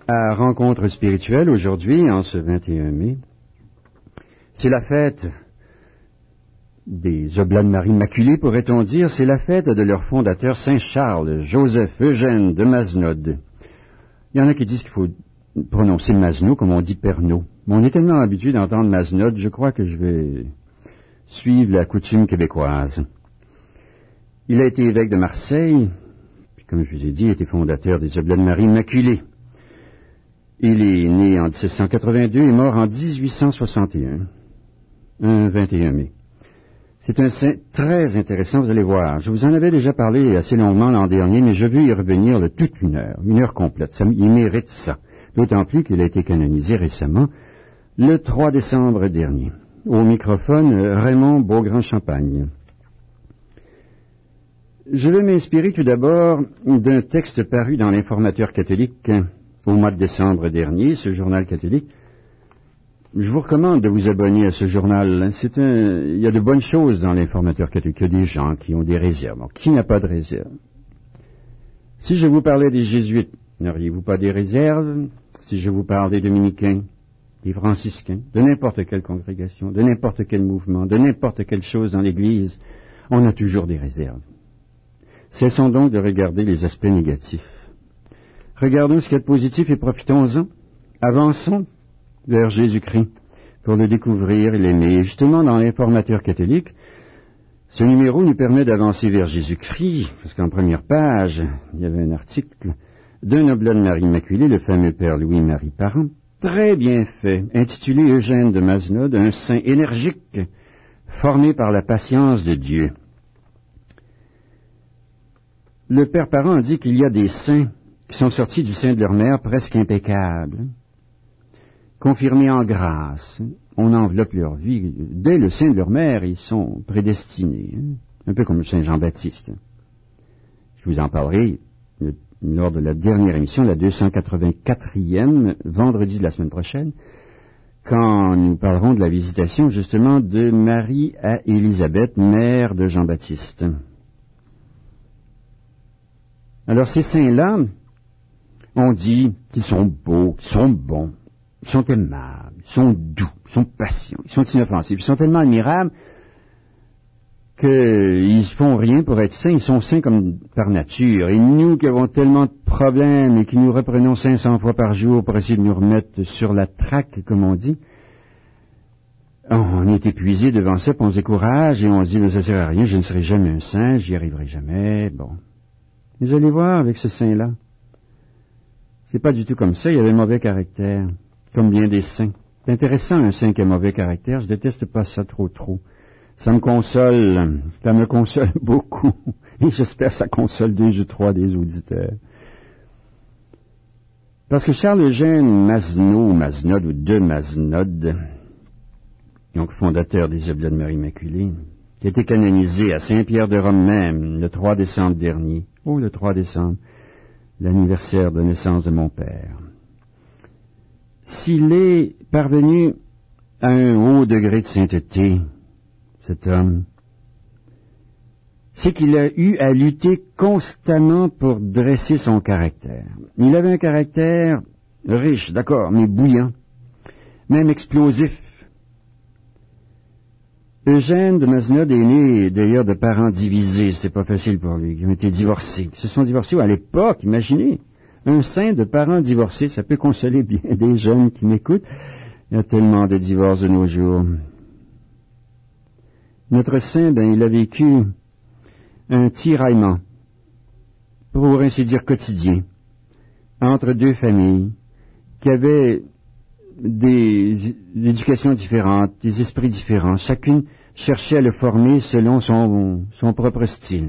à Rencontre spirituelle aujourd'hui, en ce 21 mai. C'est la fête des Oblats de Marie Immaculée, pourrait-on dire. C'est la fête de leur fondateur, Saint Charles, Joseph Eugène de Mazenod. Il y en a qui disent qu'il faut prononcer Mazenod comme on dit Pernod. Mais on est tellement habitué d'entendre Mazenod, je crois que je vais suivre la coutume québécoise. Il a été évêque de Marseille, puis comme je vous ai dit, il était fondateur des Oblats de Marie Immaculée. Il est né en 1782 et mort en 1861, un 21 mai. C'est un saint très intéressant, vous allez voir. Je vous en avais déjà parlé assez longuement l'an dernier, mais je veux y revenir toute une heure complète. Il mérite ça. D'autant plus qu'il a été canonisé récemment, le 3 décembre dernier. Au microphone, Raymond Beaugrand-Champagne. Je vais m'inspirer tout d'abord d'un texte paru dans l'Informateur catholique au mois de décembre dernier, ce journal catholique. Je vous recommande de vous abonner à ce journal. Il y a de bonnes choses dans l'Informateur catholique. Il y a des gens qui ont des réserves. Alors, qui n'a pas de réserve? Si je vous parlais des jésuites, n'auriez-vous pas des réserves? Si je vous parle des dominicains, des franciscains, de n'importe quelle congrégation, de n'importe quel mouvement, de n'importe quelle chose dans l'Église, on a toujours des réserves. Cessons donc de regarder les aspects négatifs. Regardons ce qu'il y a de positif et profitons-en. Avançons vers Jésus-Christ pour le découvrir et l'aimer. Justement, dans l'Informateur catholique, ce numéro nous permet d'avancer vers Jésus-Christ, parce qu'en première page, il y avait un article d'un oblat de Marie Immaculée, le fameux Père Louis-Marie Parent, très bien fait, intitulé Eugène de Mazenod, un saint énergique, formé par la patience de Dieu. Le Père Parent dit qu'il y a des saints qui sont sortis du sein de leur mère presque impeccables, confirmés en grâce. On enveloppe leur vie. Dès le sein de leur mère, ils sont prédestinés. Un peu comme Saint Jean-Baptiste. Je vous en parlerai lors de la dernière émission, la 284e, vendredi de la semaine prochaine, quand nous parlerons de la visitation, justement, de Marie à Élisabeth, mère de Jean-Baptiste. Alors, ces saints-là, on dit qu'ils sont beaux, qu'ils sont bons, ils sont aimables, ils sont doux, ils sont patients, ils sont inoffensifs, ils sont tellement admirables qu'ils font rien pour être saints, ils sont saints comme par nature. Et nous qui avons tellement de problèmes et qui nous reprenons 500 fois par jour pour essayer de nous remettre sur la traque, comme on dit, on est épuisé devant ça, puis on se décourage et on se dit, mais ça sert à rien, je ne serai jamais un saint, j'y arriverai jamais, bon. Vous allez voir avec ce saint-là. C'est pas du tout comme ça, il avait mauvais caractère, comme bien des saints. C'est intéressant, un saint qui a mauvais caractère, je déteste pas ça trop. Ça me console beaucoup, et j'espère que ça console 2 ou 3 des auditeurs. Parce que Charles-Eugène Mazenod, ou de Mazenod, donc fondateur des Oblats de Marie Immaculée, qui a été canonisé à Saint-Pierre de Rome même, le 3 décembre dernier. Oh, le 3 décembre, l'anniversaire de naissance de mon père. S'il est parvenu à un haut degré de sainteté, cet homme, c'est qu'il a eu à lutter constamment pour dresser son caractère. Il avait un caractère riche, d'accord, mais bouillant, même explosif. Eugène de Mazenod est né d'ailleurs de parents divisés, c'était pas facile pour lui, ils ont été divorcés. Ils se sont divorcés à l'époque, imaginez, un saint de parents divorcés, ça peut consoler bien des jeunes qui m'écoutent. Il y a tellement de divorces de nos jours. Notre saint, il a vécu un tiraillement, pour ainsi dire quotidien, entre 2 familles qui avaient des éducations différentes, des esprits différents. Chacune cherchait à le former selon son propre style.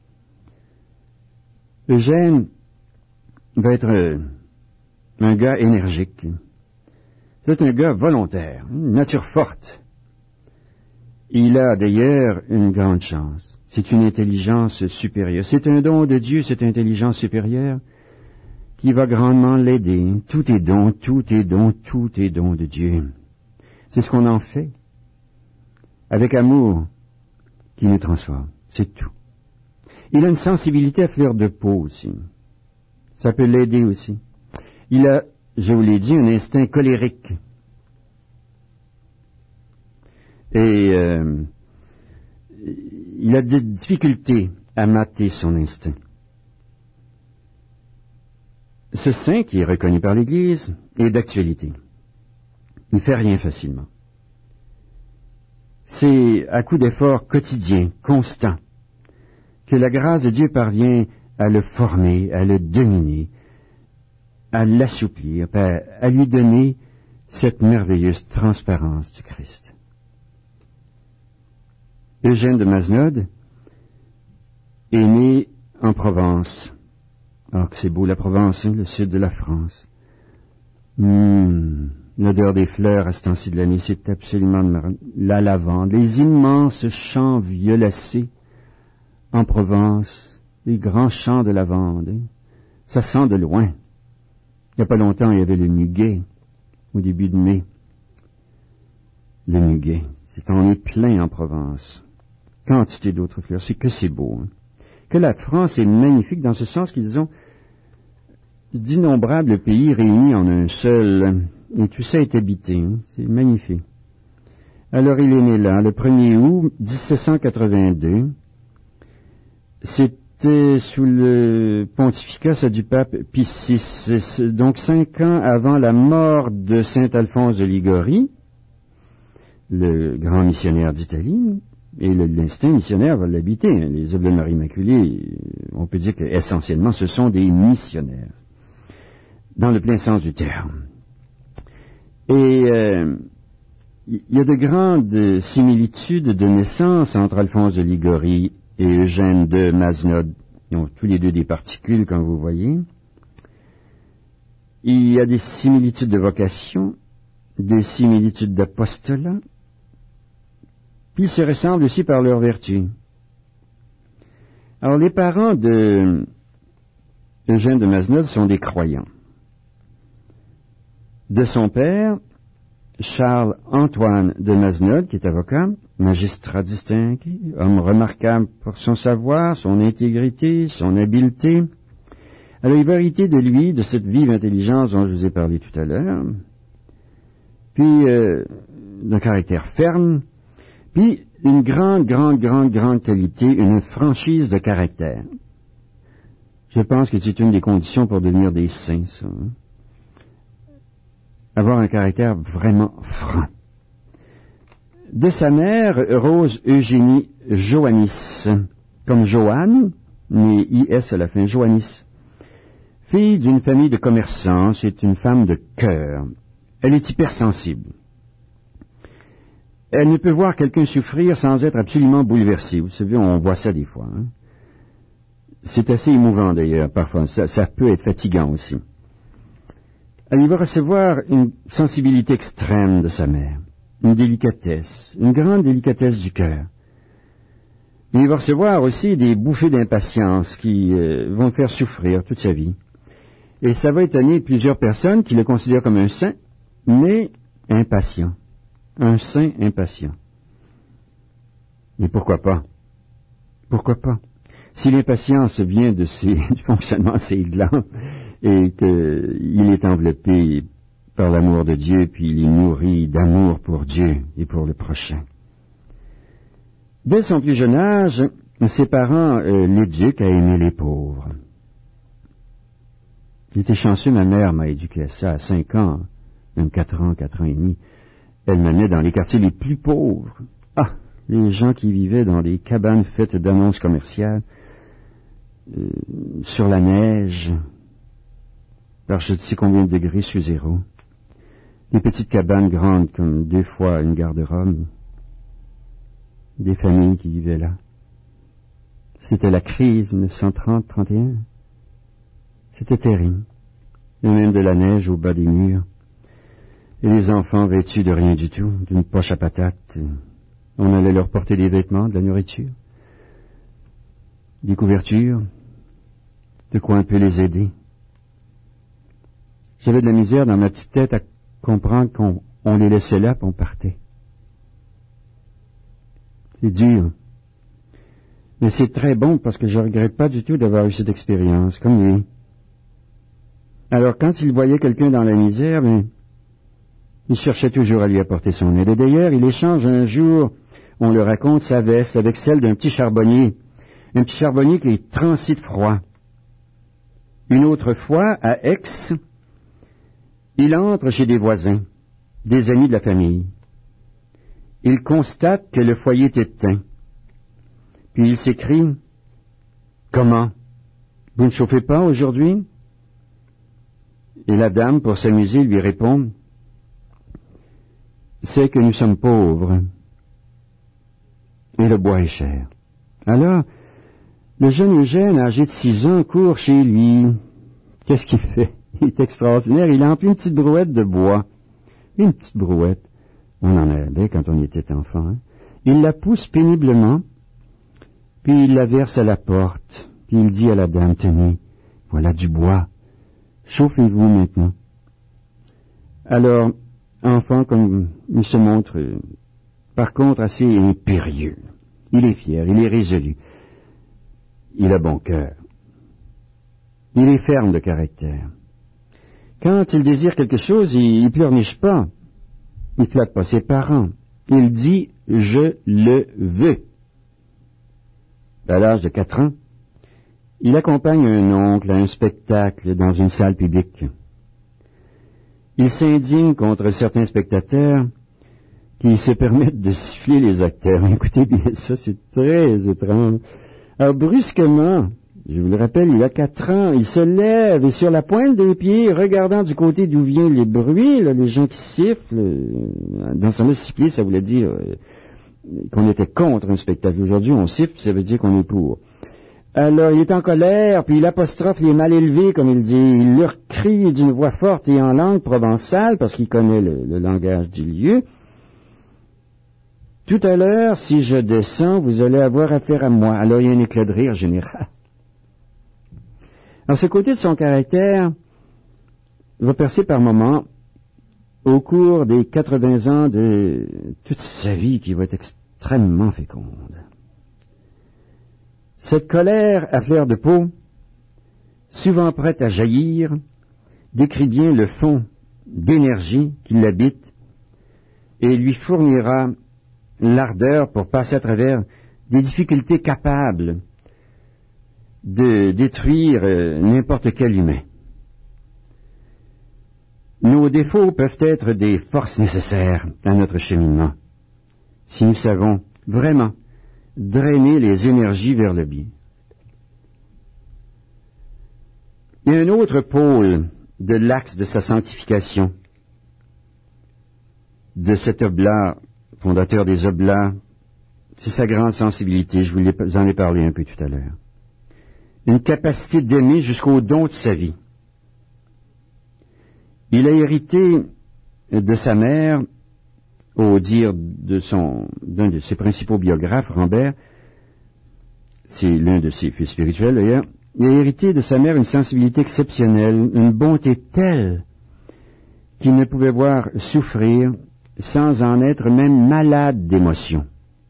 Eugène va être un gars énergique. C'est un gars volontaire, une nature forte. Il a d'ailleurs une grande chance. C'est une intelligence supérieure. C'est un don de Dieu, cette intelligence supérieure, qui va grandement l'aider. Tout est don de Dieu. C'est ce qu'on en fait. Avec amour, qui nous transforme. C'est tout. Il a une sensibilité à fleur de peau aussi. Ça peut l'aider aussi. Il a je vous l'ai dit, un instinct colérique. Et il a des difficultés à mater son instinct. Ce saint, qui est reconnu par l'Église, est d'actualité. Il ne fait rien facilement. C'est à coup d'efforts quotidiens, constants, que la grâce de Dieu parvient à le former, à le dominer, à l'assouplir, à lui donner cette merveilleuse transparence du Christ. Eugène de Mazenod est né en Provence. Ah, que c'est beau la Provence, hein, le sud de la France. L'odeur des fleurs à ce temps-ci de l'année, c'est absolument la lavande. Les immenses champs violacés en Provence, les grands champs de lavande. Hein. Ça sent de loin. Il n'y a pas longtemps, il y avait le muguet, au début de mai. Le muguet, on est plein en Provence. Quantité d'autres fleurs, c'est que c'est beau. Hein. Que la France est magnifique dans ce sens qu'ils ont d'innombrables pays réunis en un seul, et tout ça est habité. Hein. C'est magnifique. Alors il est né là, le 1er août 1782. C'était sous le pontificat du pape Pie VI, donc 5 ans avant la mort de saint Alphonse de Liguori, le grand missionnaire d'Italie, et l'instinct missionnaire va l'habiter. Hein. Les Oblates de Marie Immaculée, on peut dire qu'essentiellement ce sont des missionnaires, dans le plein sens du terme. Et il y a de grandes similitudes de naissance entre Alphonse de Liguori et Eugène de Mazenod. Ils ont tous les deux des particules, comme vous voyez. Il y a des similitudes de vocation, des similitudes d'apostolat, puis ils se ressemblent aussi par leur vertu. Alors, les parents de Eugène de Mazenod sont des croyants. De son père, Charles-Antoine de Mazenod, qui est avocat, magistrat distingué, homme remarquable pour son savoir, son intégrité, son habileté. Alors, il va hériter de lui, de cette vive intelligence dont je vous ai parlé tout à l'heure, puis d'un caractère ferme, puis une grande qualité, une franchise de caractère. Je pense que c'est une des conditions pour devenir des saints, ça. Hein? Avoir un caractère vraiment franc. De sa mère, Rose Eugénie Joannis, comme Joanne, mais I-S à la fin, Joannis. Fille d'une famille de commerçants, c'est une femme de cœur. Elle est hypersensible. Elle ne peut voir quelqu'un souffrir sans être absolument bouleversée. Vous savez, on voit ça des fois. Hein? C'est assez émouvant d'ailleurs, parfois. Ça peut être fatigant aussi. Elle va recevoir une sensibilité extrême de sa mère, une délicatesse, une grande délicatesse du cœur. Il va recevoir aussi des bouffées d'impatience qui vont le faire souffrir toute sa vie. Et ça va étonner plusieurs personnes qui le considèrent comme un saint, mais impatient. Un saint impatient. Mais pourquoi pas? Pourquoi pas? Si l'impatience vient du fonctionnement de ses glandes et qu'il est enveloppé par l'amour de Dieu, puis il est nourri d'amour pour Dieu et pour le prochain. Dès son plus jeune âge, ses parents l'éduquent à aimer les pauvres. Il était chanceux, ma mère m'a éduqué à ça à 5 ans, même 4 ans et demi. Elle m'amenait dans les quartiers les plus pauvres. Ah, les gens qui vivaient dans des cabanes faites d'annonces commerciales, sur la neige, par je ne sais combien de degrés sous zéro. Des petites cabanes grandes comme 2 fois une garde-robe. Des familles qui vivaient là. C'était la crise 1930-31. C'était terrible. Il y a même de la neige au bas des murs. Et les enfants vêtus de rien du tout, d'une poche à patates. On allait leur porter des vêtements, de la nourriture, des couvertures, de quoi un peu les aider. J'avais de la misère dans ma petite tête à comprendre qu'on les laissait là, puis on partait. C'est dur. Mais c'est très bon parce que je regrette pas du tout d'avoir eu cette expérience, comme lui. Alors, quand il voyait quelqu'un dans la misère, il cherchait toujours à lui apporter son aide. Et d'ailleurs, il échange un jour, on le raconte, sa veste avec celle d'un petit charbonnier. Un petit charbonnier qui est transi de froid. Une autre fois, à Aix, il entre chez des voisins, des amis de la famille. Il constate que le foyer est éteint. Puis il s'écrie, « Comment? Vous ne chauffez pas aujourd'hui? » Et la dame, pour s'amuser, lui répond, « C'est que nous sommes pauvres. Et le bois est cher. » Alors, le jeune Eugène, âgé de 6 ans, court chez lui. Qu'est-ce qu'il fait? Il est extraordinaire. Il a empli une petite brouette de bois. Une petite brouette. On en avait quand on était enfant. Hein? Il la pousse péniblement, puis il la verse à la porte. Puis il dit à la dame, « Tenez, voilà du bois. Chauffez-vous maintenant. » Alors, enfant, comme il se montre, par contre, assez impérieux. Il est fier, il est résolu. Il a bon cœur. Il est ferme de caractère. Quand il désire quelque chose, il pleurniche pas. Il flatte pas ses parents. Il dit « je le veux ». À l'âge de 4 ans, il accompagne un oncle à un spectacle dans une salle publique. Il s'indigne contre certains spectateurs qui se permettent de siffler les acteurs. Écoutez bien ça, c'est très étrange. Alors brusquement, je vous le rappelle, il a 4 ans, il se lève et sur la pointe des pieds, regardant du côté d'où viennent les bruits, là, les gens qui sifflent, dans ce temps-là, siffler, ça voulait dire qu'on était contre un spectacle. Aujourd'hui, on siffle, ça veut dire qu'on est pour. Alors, il est en colère, puis il apostrophe les mal élevés, comme il dit. Il leur crie d'une voix forte et en langue provençale, parce qu'il connaît le langage du lieu. Tout à l'heure, si je descends, vous allez avoir affaire à moi. Alors, il y a un éclat de rire général. Alors, ce côté de son caractère va percer par moments au cours des 80 ans de toute sa vie qui va être extrêmement féconde. Cette colère à fleur de peau, souvent prête à jaillir, décrit bien le fond d'énergie qui l'habite et lui fournira l'ardeur pour passer à travers des difficultés capables de détruire n'importe quel humain. Nos défauts peuvent être des forces nécessaires à notre cheminement, si nous savons vraiment drainer les énergies vers le bien. Il y a un autre pôle de l'axe de sa sanctification, de cet oblat, fondateur des oblats, c'est sa grande sensibilité, je vous en ai parlé un peu tout à l'heure. Une capacité d'aimer jusqu'au don de sa vie. Il a hérité de sa mère, au dire d'un de ses principaux biographes, Rambert, c'est l'un de ses fils spirituels d'ailleurs, il a hérité de sa mère une sensibilité exceptionnelle, une bonté telle qu'il ne pouvait voir souffrir sans en être même malade d'émotion.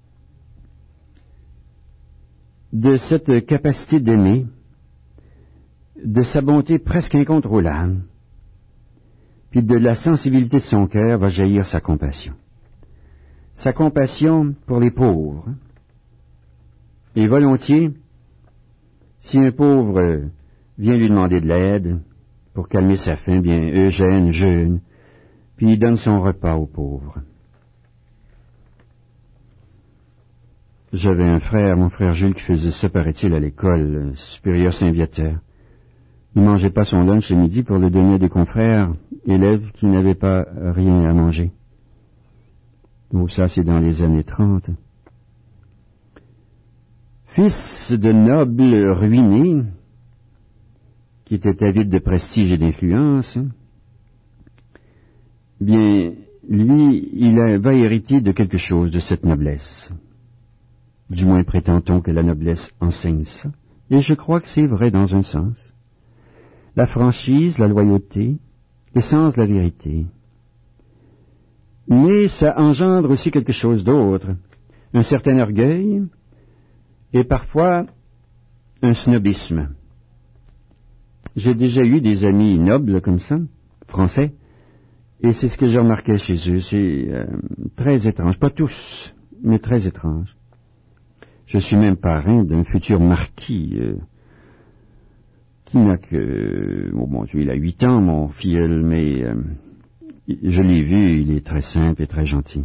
De cette capacité d'aimer, de sa bonté presque incontrôlable, puis de la sensibilité de son cœur va jaillir sa compassion. Sa compassion pour les pauvres. Et volontiers, si un pauvre vient lui demander de l'aide pour calmer sa faim, bien, Eugène jeûne, puis il donne son repas aux pauvres. J'avais un frère, mon frère Jules, qui faisait ça, paraît-il, à l'école supérieure Saint-Viateur. Il mangeait pas son lunch le midi pour le donner à des confrères, élèves qui n'avaient pas rien à manger. Donc ça, c'est dans les années 30. Fils de nobles ruinés, qui était avide de prestige et d'influence, bien, lui, va hériter de quelque chose de cette noblesse. Du moins prétend-on que la noblesse enseigne ça. Et je crois que c'est vrai dans un sens. La franchise, la loyauté, l'essence de la vérité. Mais ça engendre aussi quelque chose d'autre. Un certain orgueil et parfois un snobisme. j'ai déjà eu des amis nobles comme ça, français, et c'est ce que j'ai remarqué chez eux. C'est très étrange. Pas tous, mais très étrange. Je suis même parrain d'un futur marquis qui n'a que... Oh mon Dieu, il a 8 ans, mon filleul, mais je l'ai vu, il est très simple et très gentil.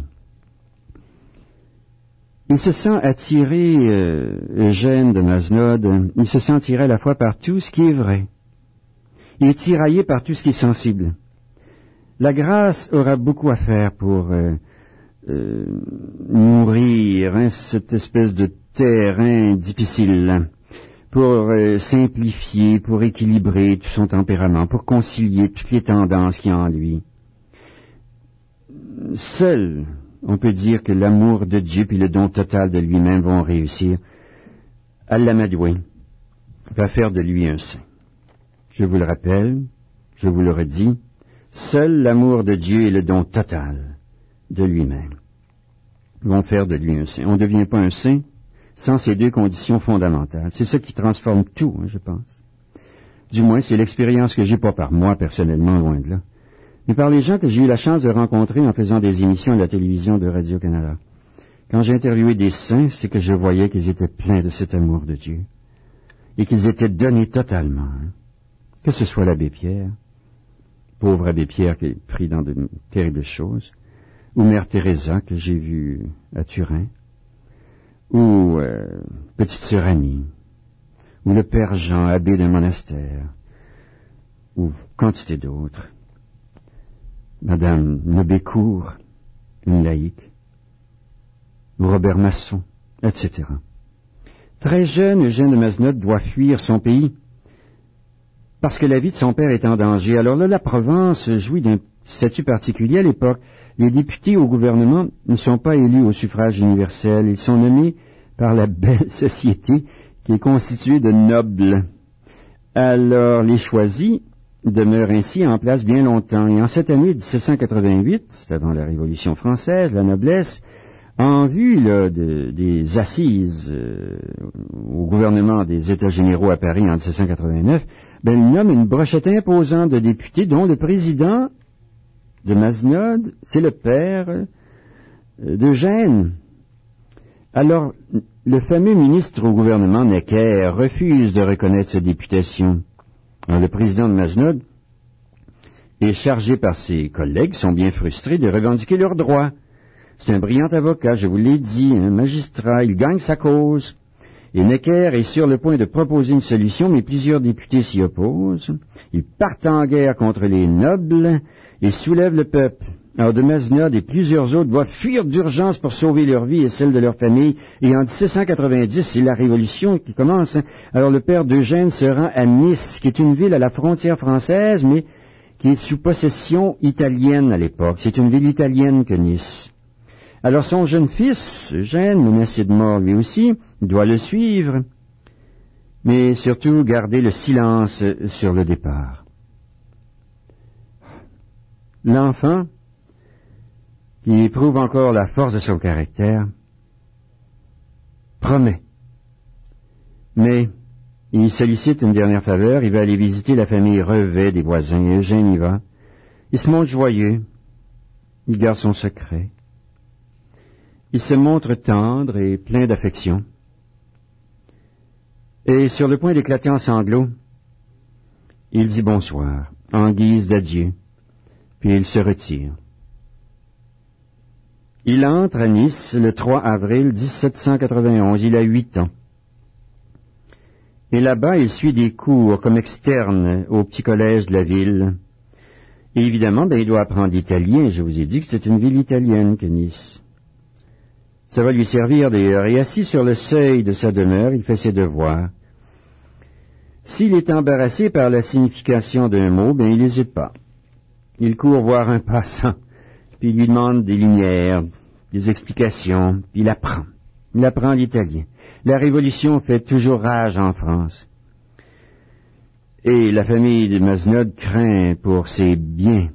Il se sent attiré, Eugène de Mazenod, il se sent attiré à la fois par tout ce qui est vrai. Il est tiraillé par tout ce qui est sensible. La grâce aura beaucoup à faire pour nourrir cette espèce de terrain difficile, pour simplifier, pour équilibrer tout son tempérament, pour concilier toutes les tendances qu'il y a en lui. Seul, on peut dire que l'amour de Dieu puis le don total de lui-même vont réussir à l'amadouer, va faire de lui un saint. Je vous le rappelle, je vous le redis, seul l'amour de Dieu et le don total de lui-même vont faire de lui un saint. On ne devient pas un saint sans ces deux conditions fondamentales. C'est ça qui transforme tout, je pense. Du moins, c'est l'expérience que j'ai, pas par moi personnellement, loin de là, mais par les gens que j'ai eu la chance de rencontrer en faisant des émissions à la télévision de Radio-Canada. Quand j'ai interviewé des saints, c'est que je voyais qu'ils étaient pleins de cet amour de Dieu et qu'ils étaient donnés totalement. Que ce soit l'abbé Pierre, pauvre abbé Pierre qui est pris dans de terribles choses, ou Mère Teresa que j'ai vue à Turin, ou petite sœur Annie, ou le père Jean, abbé d'un monastère, ou quantité d'autres. Madame Nobécourt, une laïque, ou Robert Masson, etc. Très jeune, Eugène de Mazenod doit fuir son pays parce que la vie de son père est en danger. Alors là, la Provence jouit d'un statut particulier à l'époque. Les députés au gouvernement ne sont pas élus au suffrage universel. Ils sont nommés par la belle société qui est constituée de nobles. Alors, les choisis demeurent ainsi en place bien longtemps. Et en cette année 1788, c'est avant la Révolution française, la noblesse, en vue là, des assises au gouvernement des États généraux à Paris en 1789, il nomme une brochette imposante de députés dont le président de Mazenod, c'est le père d'Eugène. Alors, le fameux ministre au gouvernement, Necker, refuse de reconnaître cette députation. Alors, le président de Mazenod est chargé par ses collègues, qui sont bien frustrés, de revendiquer leurs droits. C'est un brillant avocat, je vous l'ai dit, un magistrat, il gagne sa cause. Et Necker est sur le point de proposer une solution, mais plusieurs députés s'y opposent. Ils partent en guerre contre les nobles et soulèvent le peuple. Alors de Mazenod et plusieurs autres doivent fuir d'urgence pour sauver leur vie et celle de leur famille. Et en 1790, c'est la Révolution qui commence. Alors le père d'Eugène se rend à Nice, qui est une ville à la frontière française, mais qui est sous possession italienne à l'époque. C'est une ville italienne que Nice. Alors son jeune fils, Eugène, menacé de mort lui aussi, doit le suivre, mais surtout garder le silence sur le départ. L'enfant, qui éprouve encore la force de son caractère, promet. Mais il sollicite une dernière faveur, il va aller visiter la famille Revet des voisins, et Eugène y va. Il se montre joyeux, il garde son secret. Il se montre tendre et plein d'affection. Et sur le point d'éclater en sanglots, il dit bonsoir, en guise d'adieu, puis il se retire. Il entre à Nice le 3 avril 1791, il a 8 ans. Et là-bas, il suit des cours comme externe au petit collège de la ville. Et évidemment, il doit apprendre l'italien. Je vous ai dit que c'est une ville italienne que Nice. Ça va lui servir d'ailleurs. Et assis sur le seuil de sa demeure, il fait ses devoirs. S'il est embarrassé par la signification d'un mot, il n'hésite pas. Il court voir un passant, puis il lui demande des lumières, des explications, puis il apprend. Il apprend l'italien. La Révolution fait toujours rage en France. Et la famille de Mazenod craint pour ses biens.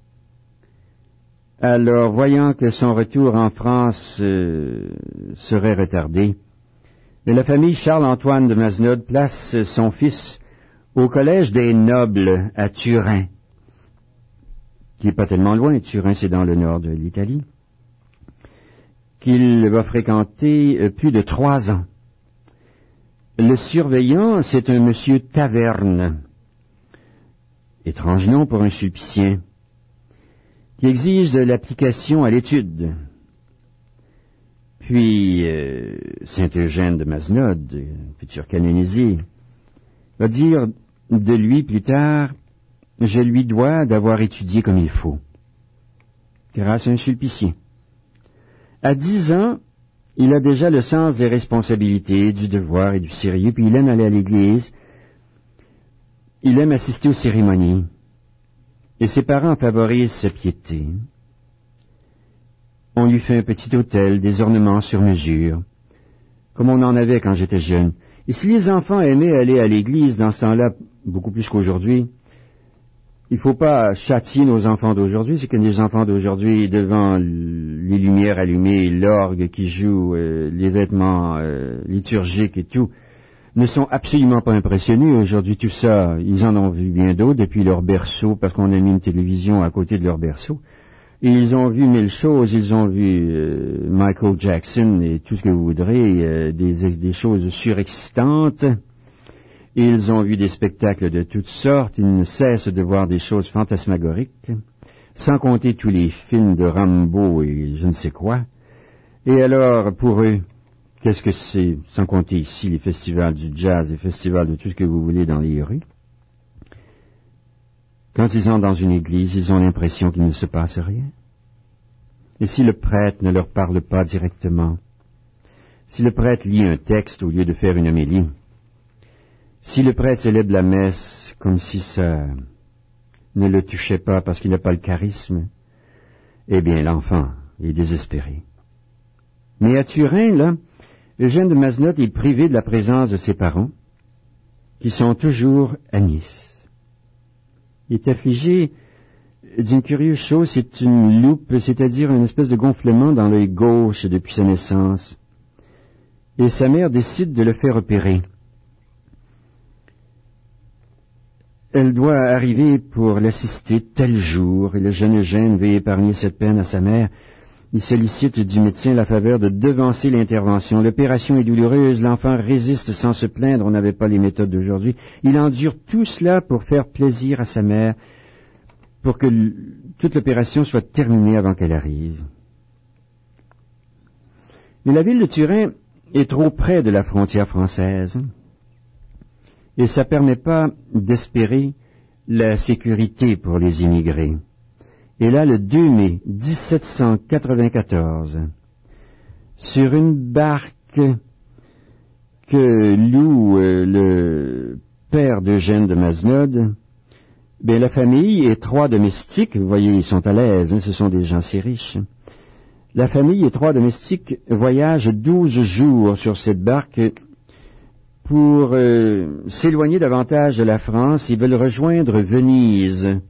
Alors, voyant que son retour en France serait retardé, la famille Charles-Antoine de Mazenod place son fils au Collège des Nobles à Turin, qui n'est pas tellement loin. Turin, c'est dans le nord de l'Italie, qu'il va fréquenter plus de 3 ans. Le surveillant, c'est un monsieur Taverne, étrange nom pour un sulpicien, qui exige de l'application à l'étude. Puis, saint Eugène de Mazenod, futur canonisé, va dire de lui plus tard, « Je lui dois d'avoir étudié comme il faut, grâce à un sulpicien. » À 10 ans, il a déjà le sens des responsabilités, du devoir et du sérieux, puis il aime aller à l'église, il aime assister aux cérémonies, et ses parents favorisent sa piété. On lui fait un petit autel, des ornements sur mesure, comme on en avait quand j'étais jeune. Et si les enfants aimaient aller à l'église dans ce temps-là, beaucoup plus qu'aujourd'hui, il ne faut pas châtier nos enfants d'aujourd'hui. C'est que les enfants d'aujourd'hui, devant les lumières allumées, l'orgue qui joue, les vêtements liturgiques et tout, ne sont absolument pas impressionnés. Aujourd'hui, tout ça, ils en ont vu bien d'autres depuis leur berceau, parce qu'on a mis une télévision à côté de leur berceau. Et ils ont vu 1000 choses. Ils ont vu Michael Jackson et tout ce que vous voudrez, des choses surexcitantes. Ils ont vu des spectacles de toutes sortes. Ils ne cessent de voir des choses fantasmagoriques, sans compter tous les films de Rambo et je ne sais quoi. Et alors, pour eux, qu'est-ce que c'est, sans compter ici les festivals du jazz, les festivals de tout ce que vous voulez dans les rues? Quand ils entrent dans une église, ils ont l'impression qu'il ne se passe rien. Et si le prêtre ne leur parle pas directement, si le prêtre lit un texte au lieu de faire une homélie, si le prêtre célèbre la messe comme si ça ne le touchait pas parce qu'il n'a pas le charisme, eh bien l'enfant est désespéré. Mais à Turin, là, Eugène de Mazenod est privé de la présence de ses parents, qui sont toujours à Nice. Il est affligé d'une curieuse chose, c'est une loupe, c'est-à-dire une espèce de gonflement dans l'œil gauche depuis sa naissance. Et sa mère décide de le faire opérer. Elle doit arriver pour l'assister tel jour, et le jeune Eugène veut épargner cette peine à sa mère. Il sollicite du médecin la faveur de devancer l'intervention. L'opération est douloureuse, l'enfant résiste sans se plaindre, on n'avait pas les méthodes d'aujourd'hui. Il endure tout cela pour faire plaisir à sa mère, pour que toute l'opération soit terminée avant qu'elle arrive. Mais la ville de Turin est trop près de la frontière française, et ça ne permet pas d'espérer la sécurité pour les immigrés. Et là, le 2 mai 1794, sur une barque que loue le père d'Eugène de Mazenod, la famille et 3 domestiques, vous voyez, ils sont à l'aise, ce sont des gens si riches. La famille et 3 domestiques voyagent 12 jours sur cette barque pour s'éloigner davantage de la France. Ils veulent rejoindre Venise.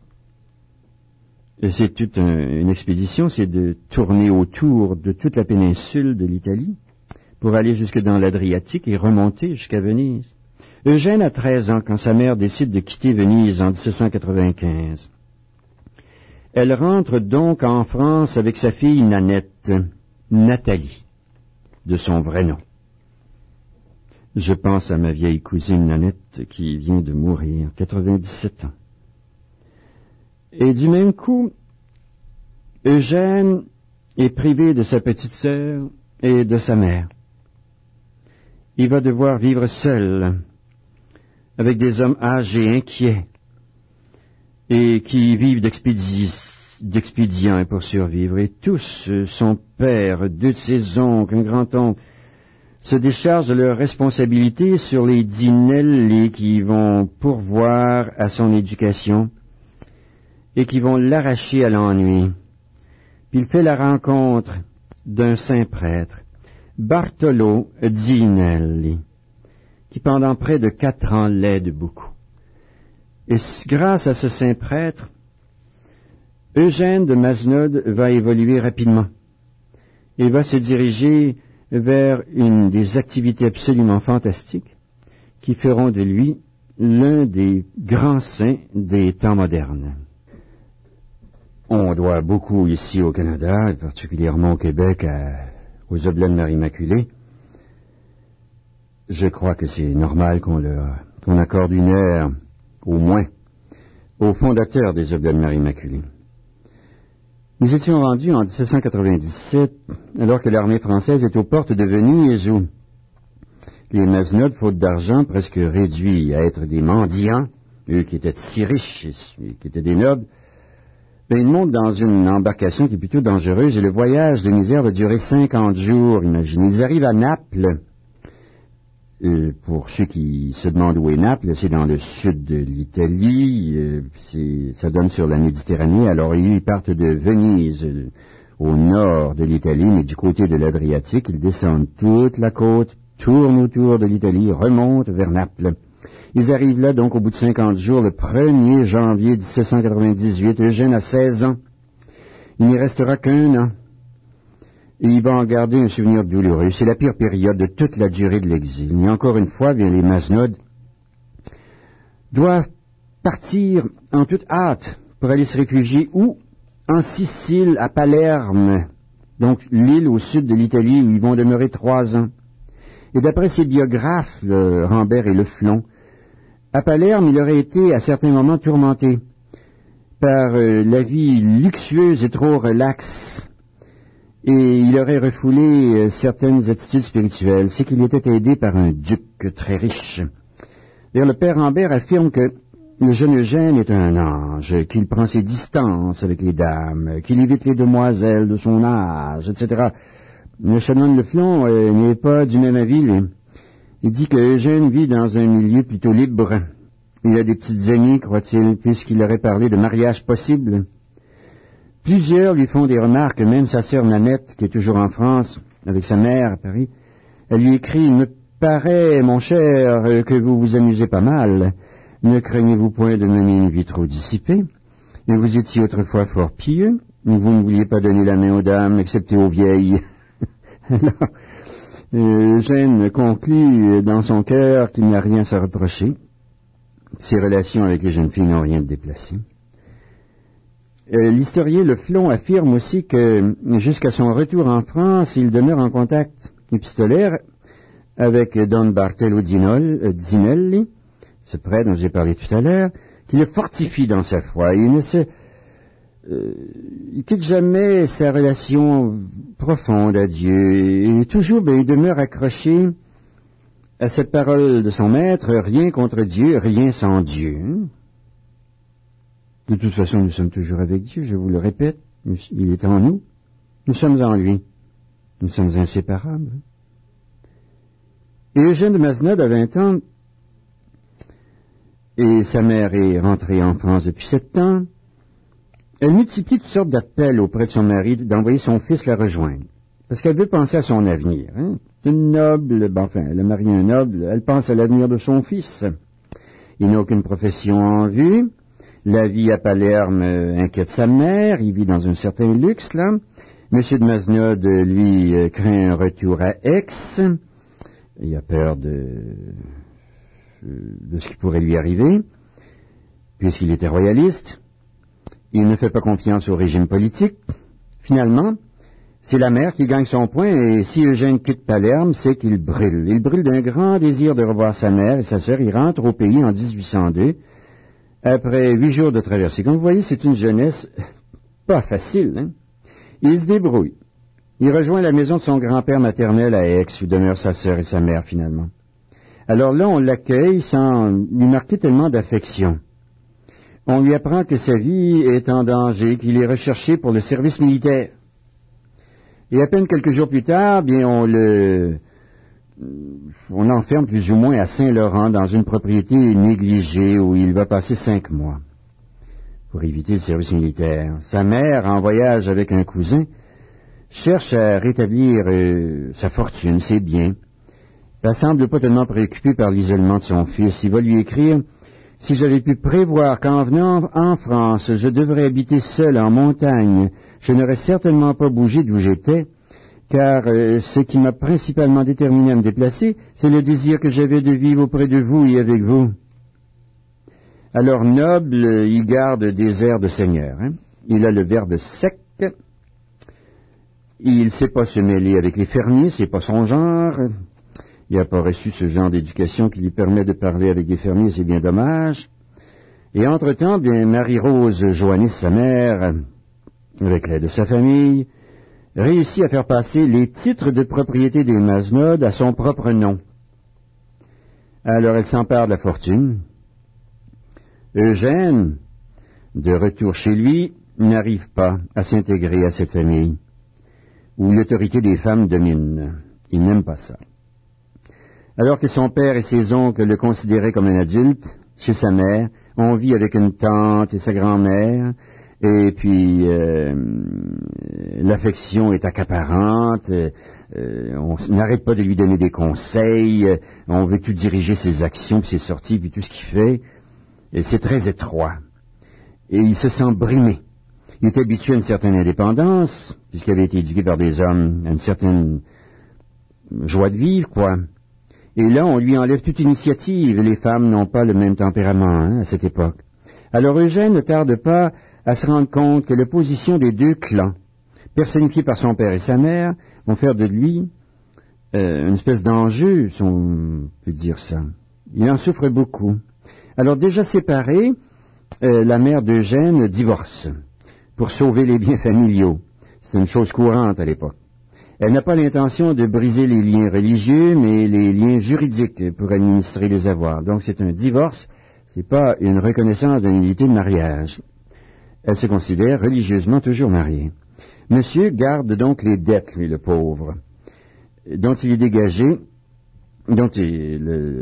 C'est toute une expédition, c'est de tourner autour de toute la péninsule de l'Italie pour aller jusque dans l'Adriatique et remonter jusqu'à Venise. Eugène a 13 ans quand sa mère décide de quitter Venise en 1795. Elle rentre donc en France avec sa fille Nanette, Nathalie, de son vrai nom. Je pense à ma vieille cousine Nanette qui vient de mourir, 97 ans. Et du même coup, Eugène est privé de sa petite sœur et de sa mère. Il va devoir vivre seul, avec des hommes âgés, inquiets, et qui vivent d'expédients pour survivre. Et tous, son père, 2 de ses oncles, un grand-oncle, se déchargent de leurs responsabilités sur les dinelles qui vont pourvoir à son éducation, et qui vont l'arracher à l'ennui. Puis il fait la rencontre d'un saint prêtre, Bartolo Zinelli, qui pendant près de 4 ans l'aide beaucoup. Et grâce à ce saint prêtre, Eugène de Mazenod va évoluer rapidement et va se diriger vers une des activités absolument fantastiques qui feront de lui l'un des grands saints des temps modernes. On doit beaucoup ici au Canada, et particulièrement au Québec, aux Oblats de Marie Immaculée. Je crois que c'est normal qu'on accorde une heure, au moins, au fondateur des Oblats de Marie Immaculée. Nous étions rendus en 1797, alors que l'armée française est aux portes de Venise, où les Masnods, faute d'argent, presque réduits à être des mendiants, eux qui étaient si riches, qui étaient des nobles, ils montent dans une embarcation qui est plutôt dangereuse, et le voyage de misère va durer 50 jours, imaginez. Ils arrivent à Naples. Pour ceux qui se demandent où est Naples, c'est dans le sud de l'Italie, ça donne sur la Méditerranée. Alors ils partent de Venise, au nord de l'Italie, mais du côté de l'Adriatique, ils descendent toute la côte, tournent autour de l'Italie, remontent vers Naples. Ils arrivent là, donc, au bout de 50 jours, le 1er janvier 1798. Eugène a 16 ans. Il n'y restera qu'un an. Et il va en garder un souvenir douloureux. C'est la pire période de toute la durée de l'exil. Et encore une fois, bien, les Masnods doivent partir en toute hâte pour aller se réfugier où? En Sicile, à Palerme. Donc, l'île au sud de l'Italie où ils vont demeurer 3 ans. Et d'après ses biographes, le Rambert et Le Flon, à Palerme, il aurait été à certains moments tourmenté par la vie luxueuse et trop relaxe, et il aurait refoulé certaines attitudes spirituelles. C'est qu'il était aidé par un duc très riche. D'ailleurs, le père Rambert affirme que le jeune Eugène est un ange, qu'il prend ses distances avec les dames, qu'il évite les demoiselles de son âge, etc. Le chanoine Le Flon n'est pas du même avis, lui. Il dit que Eugène vit dans un milieu plutôt libre. Il a des petites amies, croit-il, puisqu'il aurait parlé de mariage possible. Plusieurs lui font des remarques, même sa sœur Nanette, qui est toujours en France, avec sa mère à Paris. Elle lui écrit « Il me paraît, mon cher, que vous vous amusez pas mal. Ne craignez-vous point de mener une vie trop dissipée? Et vous étiez autrefois fort pieux. Vous ne vouliez pas donner la main aux dames, excepté aux vieilles. » Alors, Eugène conclut dans son cœur qu'il n'y a rien à se reprocher. Ses relations avec les jeunes filles n'ont rien de déplacé. L'historien Le Flon affirme aussi que jusqu'à son retour en France, il demeure en contact épistolaire avec Don Bartolo Zinelli, ce prêtre dont j'ai parlé tout à l'heure, qui le fortifie dans sa foi. Il quitte jamais sa relation profonde à Dieu, et toujours il demeure accroché à cette parole de son maître, rien contre Dieu, rien sans Dieu. De toute façon, nous sommes toujours avec Dieu, je vous le répète, il est en nous, nous sommes en lui, nous sommes inséparables. Et Eugène de Masnod a 20 ans, et sa mère est rentrée en France depuis 7 ans. Elle multiplie toutes sortes d'appels auprès de son mari d'envoyer son fils la rejoindre, parce qu'elle veut penser à son avenir. C'est une noble, elle a marié un noble, elle pense à l'avenir de son fils. Il n'a aucune profession en vue. La vie à Palerme inquiète sa mère, il vit dans un certain luxe, là. Monsieur de Masnod, lui, craint un retour à Aix. Il a peur de ce qui pourrait lui arriver, puisqu'il était royaliste. Il ne fait pas confiance au régime politique. Finalement, c'est la mère qui gagne son point, et si Eugène quitte Palerme, c'est qu'il brûle. Il brûle d'un grand désir de revoir sa mère et sa sœur. Il rentre au pays en 1802, après 8 jours de traversée. Comme vous voyez, c'est une jeunesse pas facile. Il se débrouille. Il rejoint la maison de son grand-père maternel à Aix, où demeurent sa sœur et sa mère, finalement. Alors là, on l'accueille sans lui marquer tellement d'affection. On lui apprend que sa vie est en danger, qu'il est recherché pour le service militaire. Et à peine quelques jours plus tard, on l'enferme plus ou moins à Saint-Laurent dans une propriété négligée où il va passer 5 mois pour éviter le service militaire. Sa mère, en voyage avec un cousin, cherche à rétablir sa fortune, ses biens. Elle semble pas tellement préoccupée par l'isolement de son fils. Il va lui écrire « Si j'avais pu prévoir qu'en venant en France, je devrais habiter seul en montagne, je n'aurais certainement pas bougé d'où j'étais, car ce qui m'a principalement déterminé à me déplacer, c'est le désir que j'avais de vivre auprès de vous et avec vous. » Alors noble, il garde des airs de seigneur. Hein. Il a le verbe sec. Il ne sait pas se mêler avec les fermiers, c'est pas son genre. Il n'a pas reçu ce genre d'éducation qui lui permet de parler avec des fermiers, c'est bien dommage. Et entre-temps, bien, Marie-Rose Joannis, sa mère, avec l'aide de sa famille, réussit à faire passer les titres de propriété des Masneud à son propre nom. Alors elle s'empare de la fortune. Eugène, de retour chez lui, n'arrive pas à s'intégrer à cette famille, où l'autorité des femmes domine. Il n'aime pas ça. Alors que son père et ses oncles le considéraient comme un adulte, chez sa mère, on vit avec une tante et sa grand-mère, et puis l'affection est accaparante, on n'arrête pas de lui donner des conseils, on veut tout diriger ses actions, puis ses sorties, puis tout ce qu'il fait, et c'est très étroit. Et il se sent brimé. Il est habitué à une certaine indépendance, puisqu'il avait été éduqué par des hommes, à une certaine joie de vivre, quoi. Et là, on lui enlève toute initiative. Les femmes n'ont pas le même tempérament à cette époque. Alors Eugène ne tarde pas à se rendre compte que l'opposition des deux clans, personnifiés par son père et sa mère, vont faire de lui une espèce d'enjeu, si on peut dire ça. Il en souffre beaucoup. Alors déjà séparé, la mère d'Eugène divorce pour sauver les biens familiaux. C'est une chose courante à l'époque. Elle n'a pas l'intention de briser les liens religieux, mais les liens juridiques pour administrer les avoirs. Donc c'est un divorce, c'est pas une reconnaissance d'une unité de mariage. Elle se considère religieusement toujours mariée. Monsieur garde donc les dettes, lui, le pauvre, dont il est dégagé, dont il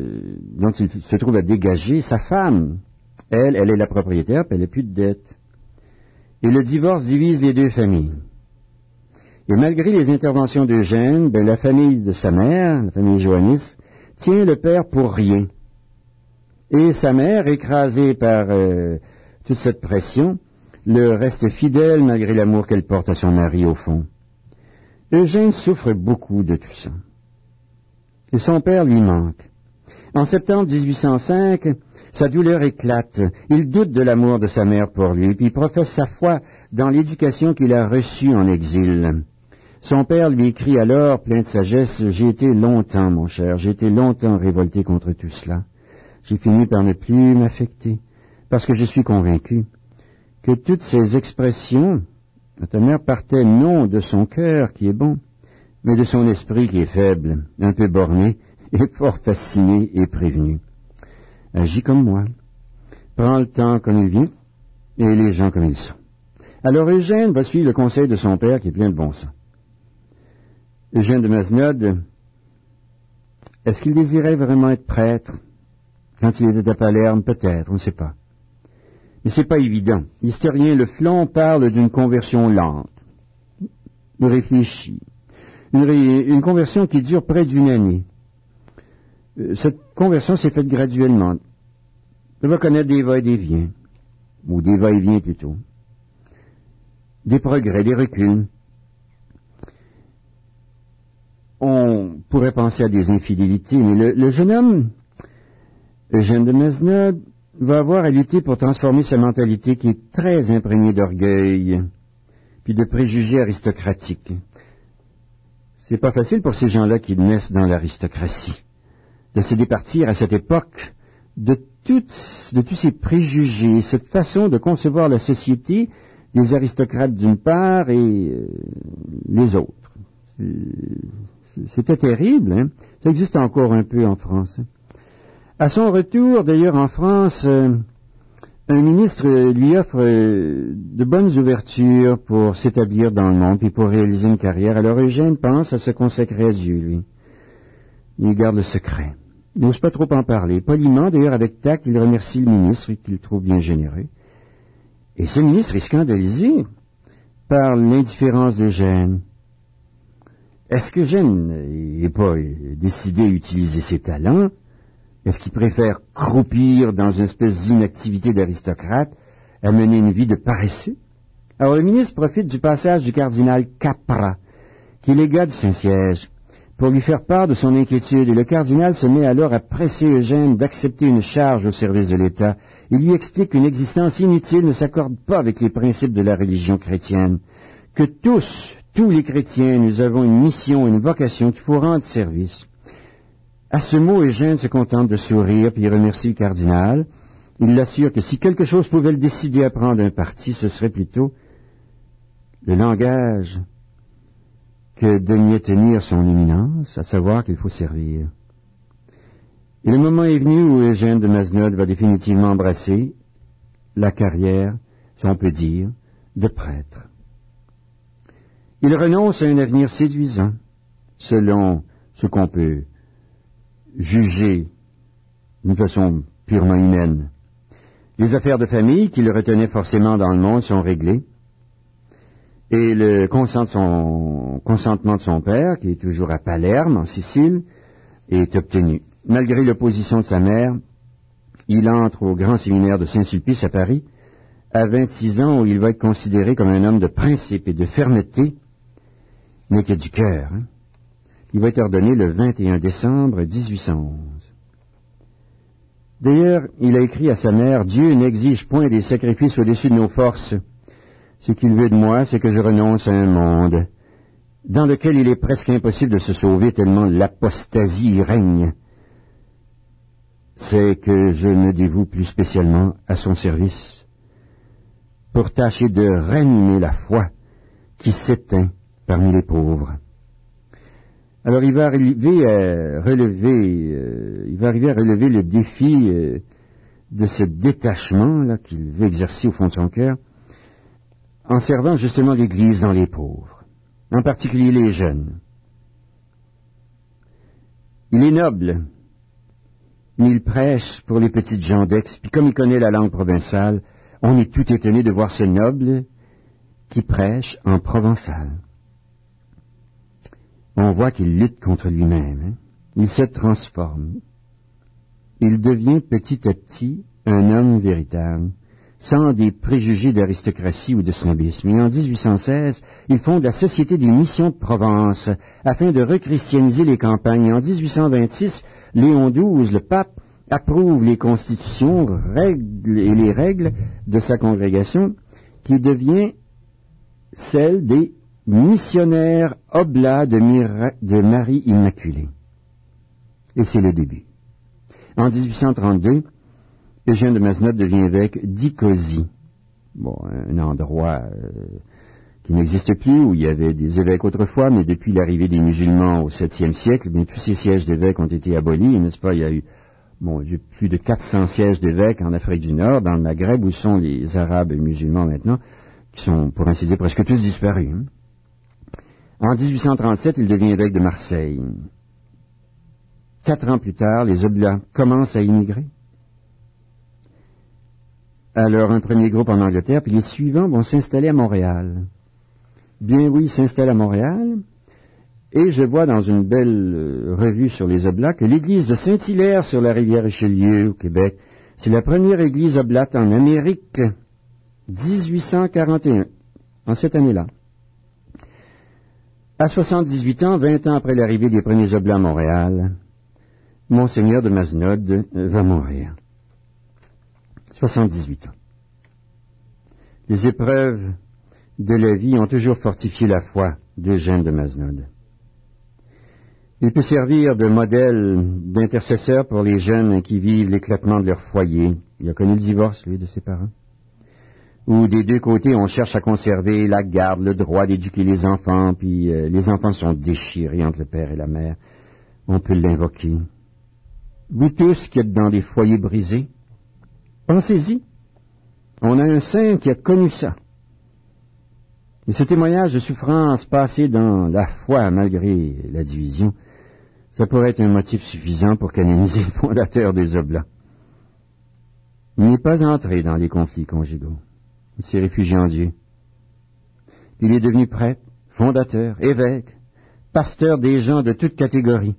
se trouve à dégager sa femme. Elle est la propriétaire, puis elle n'a plus de dettes. Et le divorce divise les deux familles. Et malgré les interventions d'Eugène, la famille de sa mère, la famille Joannis, tient le père pour rien. Et sa mère, écrasée par toute cette pression, le reste fidèle malgré l'amour qu'elle porte à son mari au fond. Eugène souffre beaucoup de tout ça. Et son père lui manque. En septembre 1805, sa douleur éclate. Il doute de l'amour de sa mère pour lui, puis il professe sa foi dans l'éducation qu'il a reçue en exil. Son père lui écrit alors, plein de sagesse, « J'ai été longtemps, mon cher, j'ai été longtemps révolté contre tout cela. J'ai fini par ne plus m'affecter, parce que je suis convaincu que toutes ces expressions, ta mère partaient non de son cœur qui est bon, mais de son esprit qui est faible, un peu borné, et fort fasciné et prévenu. Agis comme moi. Prends le temps comme il vient, et les gens comme ils sont. » Alors Eugène va suivre le conseil de son père qui est plein de bon sens. Eugène de Masneud, est-ce qu'il désirait vraiment être prêtre? Quand il était à Palerme, peut-être, on ne sait pas. Mais c'est pas évident. L'historien Le Flon parle d'une conversion lente, réfléchie, une conversion qui dure près d'une année. Cette conversion s'est faite graduellement. On va connaître des va et des viens, ou des va et viens plutôt, des progrès, des reculs. On pourrait penser à des infidélités, mais le jeune homme, Eugène de Masneud, va avoir à lutter pour transformer sa mentalité qui est très imprégnée d'orgueil, puis de préjugés aristocratiques. C'est pas facile pour ces gens-là qui naissent dans l'aristocratie, de se départir à cette époque de tous ces préjugés, cette façon de concevoir la société des aristocrates d'une part et les autres. C'était terrible, hein? Ça existe encore un peu en France. Hein? À son retour, d'ailleurs, en France, un ministre lui offre de bonnes ouvertures pour s'établir dans le monde puis pour réaliser une carrière. Alors Eugène pense à se consacrer à Dieu, lui. Il garde le secret. Il n'ose pas trop en parler. Poliment, d'ailleurs, avec tact, il remercie le ministre qu'il trouve bien généreux. Et ce ministre est scandalisé par l'indifférence d'Eugène. Est-ce qu'Eugène n'est pas décidé à utiliser ses talents? Est-ce qu'il préfère croupir dans une espèce d'inactivité d'aristocrate à mener une vie de paresseux? Alors le ministre profite du passage du cardinal Capra, qui est légat du Saint-Siège, pour lui faire part de son inquiétude, et le cardinal se met alors à presser Eugène d'accepter une charge au service de l'État. Il lui explique qu'une existence inutile ne s'accorde pas avec les principes de la religion chrétienne, que tous les chrétiens, nous avons une mission, une vocation qu'il faut rendre service. À ce mot, Eugène se contente de sourire, puis il remercie le cardinal. Il l'assure que si quelque chose pouvait le décider à prendre un parti, ce serait plutôt le langage que daignait tenir son éminence, à savoir qu'il faut servir. Et le moment est venu où Eugène de Mazenod va définitivement embrasser la carrière, si on peut dire, de prêtre. Il renonce à un avenir séduisant, selon ce qu'on peut juger d'une façon purement humaine. Les affaires de famille qui le retenaient forcément dans le monde sont réglées, et le consentement de son père, qui est toujours à Palerme, en Sicile, est obtenu. Malgré l'opposition de sa mère, il entre au grand séminaire de Saint-Sulpice à Paris, à 26 ans, où il va être considéré comme un homme de principe et de fermeté, mais qui a du cœur. Il va être ordonné le 21 décembre 1811. D'ailleurs, il a écrit à sa mère, « Dieu n'exige point des sacrifices au-dessus de nos forces. Ce qu'il veut de moi, c'est que je renonce à un monde dans lequel il est presque impossible de se sauver tellement l'apostasie y règne. C'est que je me dévoue plus spécialement à son service pour tâcher de ranimer la foi qui s'éteint parmi les pauvres. » Alors il va arriver à relever le défi de ce détachement là qu'il veut exercer au fond de son cœur, en servant justement l'Église dans les pauvres, en particulier les jeunes. Il est noble, mais il prêche pour les petites gens d'Aix, puis comme il connaît la langue provençale, on est tout étonné de voir ce noble qui prêche en provençal. On voit qu'il lutte contre lui-même. Il se transforme. Il devient petit à petit un homme véritable, sans des préjugés d'aristocratie ou de snobisme. Et en 1816, il fonde la Société des Missions de Provence, afin de rechristianiser les campagnes. Et en 1826, Léon XII, le pape, approuve les constitutions et les règles de sa congrégation, qui devient celle des missionnaire oblat de Marie Immaculée. Et c'est le début. En 1832, Eugène de Mazenod devient évêque d'Icosie. Bon, un endroit qui n'existe plus, où il y avait des évêques autrefois, mais depuis l'arrivée des musulmans au 7e siècle, bien, tous ces sièges d'évêques ont été abolis, n'est-ce pas? Il y a eu plus de 400 sièges d'évêques en Afrique du Nord, dans le Maghreb, où sont les Arabes musulmans maintenant, qui sont, pour ainsi dire, presque tous disparus. En 1837, il devient évêque de Marseille. 4 ans plus tard, les Oblats commencent à immigrer. Alors, un premier groupe en Angleterre, puis les suivants vont s'installer à Montréal. Bien oui, ils s'installent à Montréal, et je vois dans une belle revue sur les Oblats que l'église de Saint-Hilaire sur la rivière Richelieu, au Québec, c'est la première église oblate en Amérique, 1841, en cette année-là. À 78 ans, 20 ans après l'arrivée des premiers Oblats à Montréal, Monseigneur de Mazenod va mourir. 78 ans. Les épreuves de la vie ont toujours fortifié la foi d'Eugène de Mazenod. Il peut servir de modèle d'intercesseur pour les jeunes qui vivent l'éclatement de leur foyer. Il a connu le divorce, lui, de ses parents. Où des deux côtés, on cherche à conserver la garde, le droit d'éduquer les enfants, puis les enfants sont déchirés entre le père et la mère. On peut l'invoquer. Vous tous qui êtes dans des foyers brisés, pensez-y. On a un saint qui a connu ça. Et ce témoignage de souffrance passé dans la foi malgré la division, ça pourrait être un motif suffisant pour canoniser le fondateur des Oblats. Il n'est pas entré dans les conflits conjugaux. Il s'est réfugié en Dieu. Il est devenu prêtre, fondateur, évêque, pasteur des gens de toutes catégories.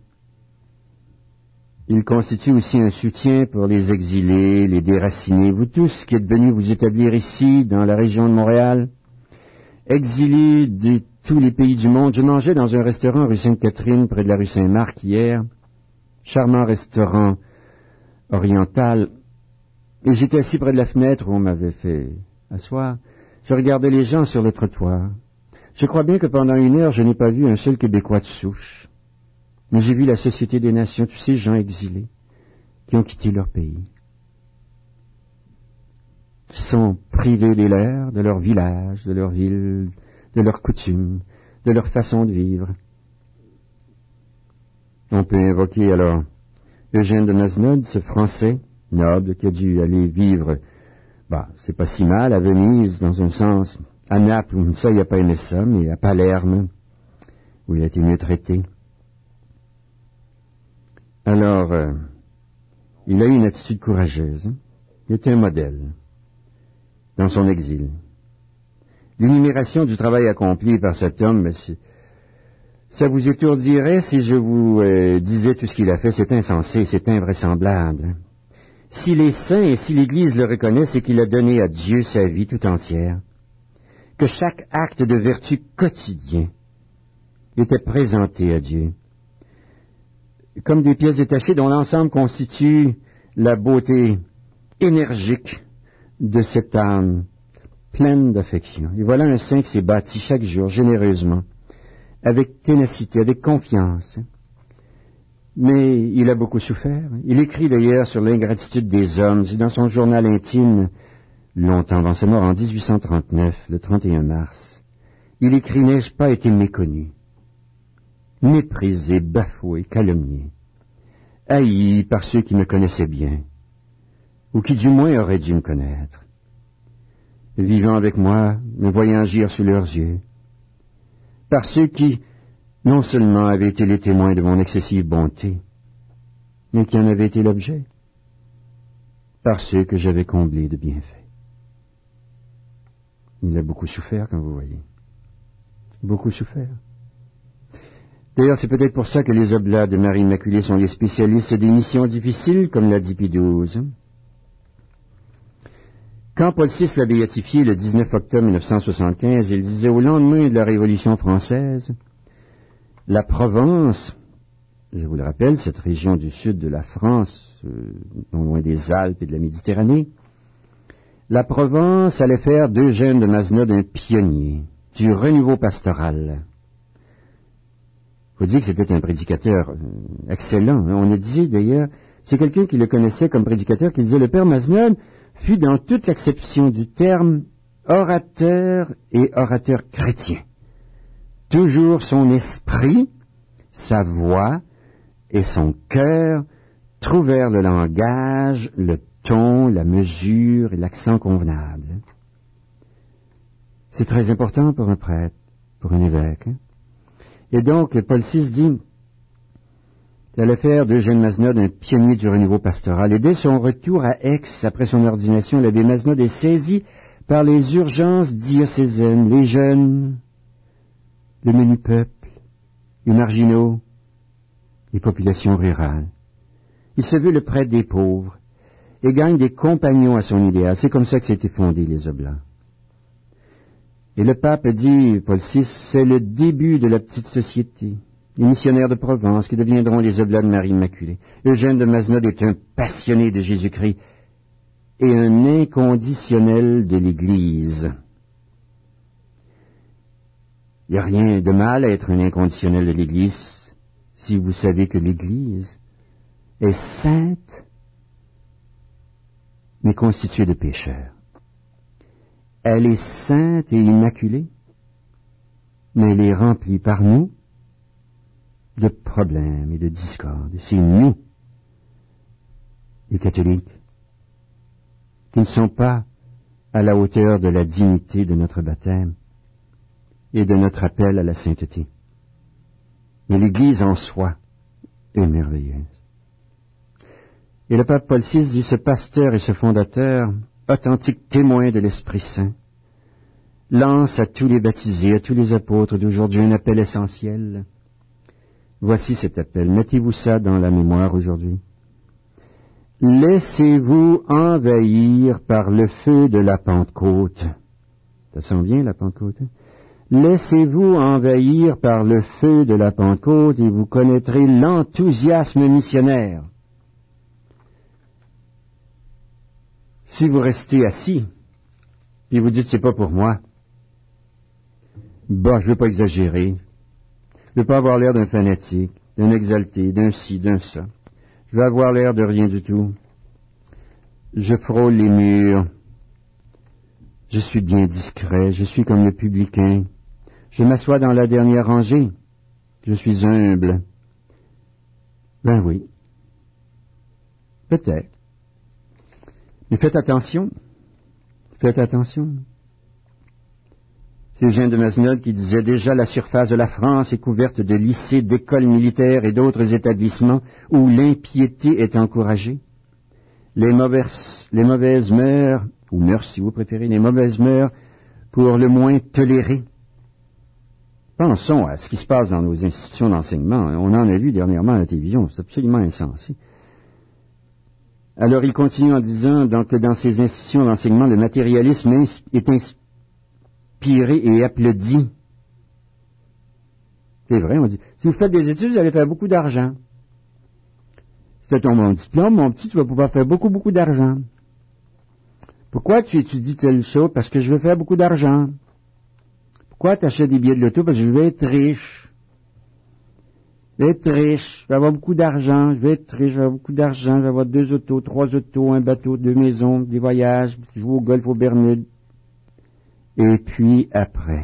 Il constitue aussi un soutien pour les exilés, les déracinés, vous tous qui êtes venus vous établir ici, dans la région de Montréal, exilés de tous les pays du monde. Je mangeais dans un restaurant rue Sainte-Catherine, près de la rue Saint-Marc, hier. Charmant restaurant oriental. Et j'étais assis près de la fenêtre où on m'avait fait asseoir. Je regardais les gens sur le trottoir. Je crois bien que pendant 1 heure, je n'ai pas vu un seul Québécois de souche. Mais j'ai vu la Société des Nations, tous ces gens exilés qui ont quitté leur pays, qui sont privés des leurs, de leur village, de leur ville, de leurs coutumes, de leur façon de vivre. On peut invoquer alors Eugène de Mazenod, ce Français noble qui a dû aller vivre, c'est pas si mal, à Venise, dans un sens, à Naples, où ça, il n'a pas aimé ça, mais à Palerme, où il a été mieux traité. Alors, il a eu une attitude courageuse. Il était un modèle dans son exil. L'énumération du travail accompli par cet homme, ça vous étourdirait si je vous disais tout ce qu'il a fait. C'est insensé, c'est invraisemblable. S'il est saint et si l'Église le reconnaît, c'est qu'il a donné à Dieu sa vie tout entière, que chaque acte de vertu quotidien était présenté à Dieu, comme des pièces détachées dont l'ensemble constitue la beauté énergique de cette âme pleine d'affection. Et voilà un saint qui s'est bâti chaque jour généreusement, avec ténacité, avec confiance. Mais il a beaucoup souffert. Il écrit d'ailleurs sur l'ingratitude des hommes. C'est dans son journal intime, longtemps avant sa mort, en 1839, le 31 mars. Il écrit « N'ai-je pas été méconnu, méprisé, bafoué, calomnié, haï par ceux qui me connaissaient bien, ou qui du moins auraient dû me connaître, vivant avec moi, me voyant agir sous leurs yeux, par ceux qui, non seulement avaient été les témoins de mon excessive bonté, mais qui en avaient été l'objet, par ceux que j'avais comblés de bienfaits. » Il a beaucoup souffert, comme vous voyez. Beaucoup souffert. D'ailleurs, c'est peut-être pour ça que les Oblats de Marie Immaculée sont les spécialistes des missions difficiles, comme l'a dit Pie XII. Quand Paul VI l'a béatifié le 19 octobre 1975, il disait au lendemain de la Révolution française, la Provence, je vous le rappelle, cette région du sud de la France, non loin des Alpes et de la Méditerranée, la Provence allait faire d'Eugène de Mazenod un pionnier du renouveau pastoral. Il faut dire que c'était un prédicateur excellent. On a dit d'ailleurs, c'est quelqu'un qui le connaissait comme prédicateur, qui disait, le père Mazenod fut dans toute l'acception du terme orateur et orateur chrétien. Toujours son esprit, sa voix et son cœur trouvèrent le langage, le ton, la mesure et l'accent convenable. C'est très important pour un prêtre, pour un évêque. Et donc, Paul VI dit, c'est l'affaire d'Eugène Mazenod, un pionnier du renouveau pastoral. Et dès son retour à Aix, après son ordination, l'abbé Mazenod est saisi par les urgences diocésaines, les jeunes, le menu peuple, les marginaux, les populations rurales. Il se veut le prêtre des pauvres et gagne des compagnons à son idéal. C'est comme ça que s'étaient fondés les Oblats. Et le pape dit, Paul VI, c'est le début de la petite société. Les missionnaires de Provence qui deviendront les Oblats de Marie Immaculée. Eugène de Mazenod est un passionné de Jésus-Christ et un inconditionnel de l'Église. Il n'y a rien de mal à être un inconditionnel de l'Église si vous savez que l'Église est sainte, mais constituée de pécheurs. Elle est sainte et immaculée, mais elle est remplie par nous de problèmes et de discordes. C'est nous, les catholiques, qui ne sont pas à la hauteur de la dignité de notre baptême et de notre appel à la sainteté. Mais l'Église en soi est merveilleuse. Et le pape Paul VI dit, ce pasteur et ce fondateur, authentique témoin de l'Esprit Saint, lance à tous les baptisés, à tous les apôtres d'aujourd'hui un appel essentiel. Voici cet appel. Mettez-vous ça dans la mémoire aujourd'hui. Laissez-vous envahir par le feu de la Pentecôte. Ça sent bien, la Pentecôte, hein? Laissez-vous envahir par le feu de la Pentecôte et vous connaîtrez l'enthousiasme missionnaire. Si vous restez assis, et vous dites, c'est pas pour moi, je veux pas exagérer, je veux pas avoir l'air d'un fanatique, d'un exalté, d'un ci, d'un ça. Je veux avoir l'air de rien du tout. Je frôle les murs. Je suis bien discret, je suis comme le publicain. Je m'assois dans la dernière rangée. Je suis humble. Ben oui. Peut-être. Mais faites attention. Faites attention. C'est Eugène de Mazenod qui disait déjà la surface de la France est couverte de lycées, d'écoles militaires et d'autres établissements où l'impiété est encouragée. Les mauvaises mœurs, ou mœurs si vous préférez, les mauvaises mœurs pour le moins tolérées. Pensons à ce qui se passe dans nos institutions d'enseignement. On en a vu dernièrement à la télévision, c'est absolument insensé. Alors il continue en disant que dans ces institutions d'enseignement, le matérialisme est inspiré et applaudi. C'est vrai, on dit, si vous faites des études, vous allez faire beaucoup d'argent. Si tu as ton bon diplôme, mon petit, tu vas pouvoir faire beaucoup, beaucoup d'argent. Pourquoi tu étudies telle chose? Parce que je veux faire beaucoup d'argent. Pourquoi tu achètes des billets de loto? Parce que je veux être riche. Je vais être riche, je vais avoir beaucoup d'argent, je vais être riche, je vais avoir beaucoup d'argent, je vais avoir 2 autos, 3 autos, un bateau, 2 maisons, des voyages, jouer au golf, aux Bermudes. Et puis après.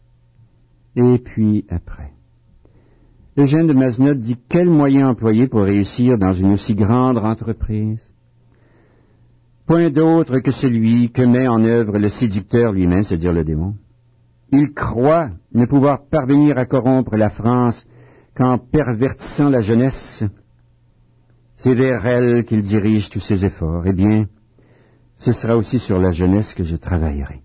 Eugène de Mazenod dit quel moyen employer pour réussir dans une aussi grande entreprise? Point d'autre que celui que met en œuvre le séducteur lui-même, c'est-à-dire le démon. Il croit ne pouvoir parvenir à corrompre la France qu'en pervertissant la jeunesse. C'est vers elle qu'il dirige tous ses efforts. Eh bien, ce sera aussi sur la jeunesse que je travaillerai.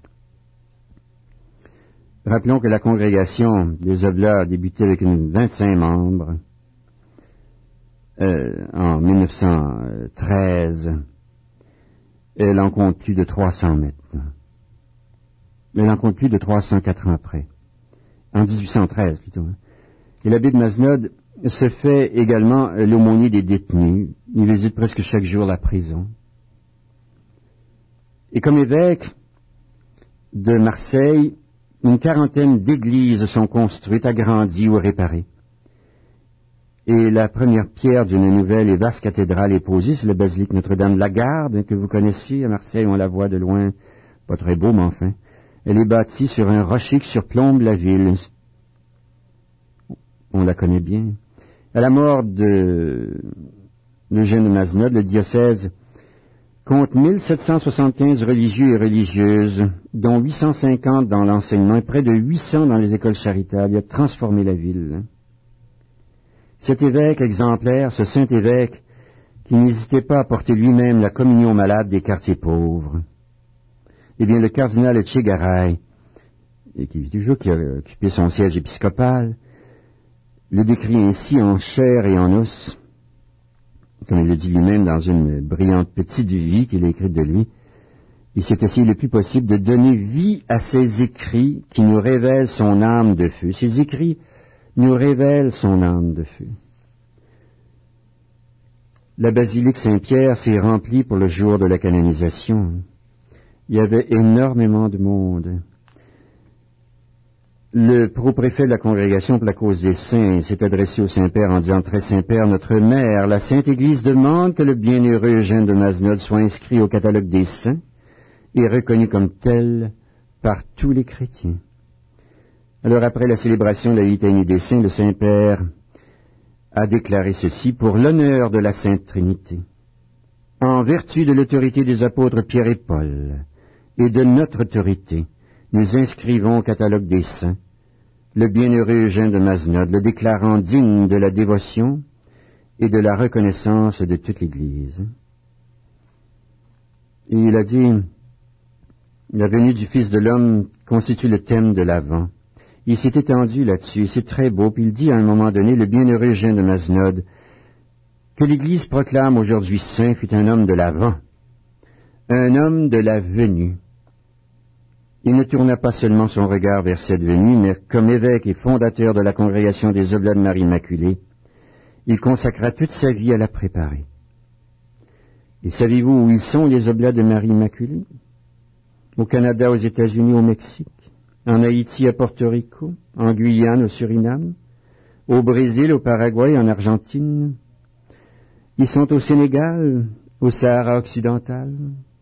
Rappelons que la congrégation des Oblats a débuté avec 25 membres en 1913. Elle en compte plus de 300 maintenant. Elle en compte plus de 304 ans après. En 1813 plutôt. Et l'abbé de Mazenod se fait également l'aumônier des détenus. Il visite presque chaque jour la prison. Et comme évêque de Marseille, une quarantaine d'églises sont construites, agrandies ou réparées. Et la première pierre d'une nouvelle et vaste cathédrale est posée, c'est la basilique Notre-Dame de la Garde, que vous connaissez à Marseille, on la voit de loin, pas très beau, mais enfin. Elle est bâtie sur un rocher qui surplombe la ville. On la connaît bien. À la mort d'Eugène de Mazenod, le diocèse compte 1775 religieux et religieuses, dont 850 dans l'enseignement et près de 800 dans les écoles charitables. Il a transformé la ville. Cet évêque exemplaire, ce saint évêque, qui n'hésitait pas à porter lui-même la communion aux malades des quartiers pauvres. Eh bien, le cardinal Etchegaray, et qui a occupé son siège épiscopal, le décrit ainsi en chair et en os, comme il le dit lui-même dans une brillante petite vie qu'il a écrite de lui. Il s'est essayé le plus possible de donner vie à ses écrits qui nous révèlent son âme de feu. Ces écrits nous révèlent son âme de feu. La basilique Saint-Pierre s'est remplie pour le jour de la canonisation. Il y avait énormément de monde. Le pro-préfet de la congrégation pour la cause des saints s'est adressé au Saint-Père en disant « Très Saint-Père, notre mère, la Sainte Église demande que le bienheureux Eugène de Mazenod soit inscrit au catalogue des saints et reconnu comme tel par tous les chrétiens. » Alors après la célébration de la litanie des saints, le Saint-Père a déclaré ceci pour l'honneur de la Sainte Trinité. En vertu de l'autorité des apôtres Pierre et Paul et de notre autorité, nous inscrivons au catalogue des saints le bienheureux Eugène de Mazenod, le déclarant digne de la dévotion et de la reconnaissance de toute l'Église. Et il a dit, la venue du Fils de l'homme constitue le thème de l'Avent. Il s'est étendu là-dessus, c'est très beau, puis il dit à un moment donné, le bienheureux Eugène de Mazenod, que l'Église proclame aujourd'hui saint fut un homme de l'Avent, un homme de la venue. Il ne tourna pas seulement son regard vers cette venue, mais comme évêque et fondateur de la congrégation des Oblats de Marie Immaculée, il consacra toute sa vie à la préparer. Et savez-vous où ils sont, les Oblats de Marie Immaculée? Au Canada, aux États-Unis, au Mexique, en Haïti, à Porto Rico, en Guyane, au Suriname, au Brésil, au Paraguay, en Argentine. Ils sont au Sénégal, au Sahara occidental.